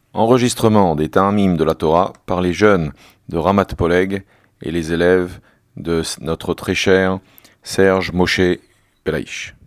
Enregistrement des Ta'amim de la Torah par les jeunes de Ramat Poleg et les élèves de notre très cher Serge Moshe Pelaïch.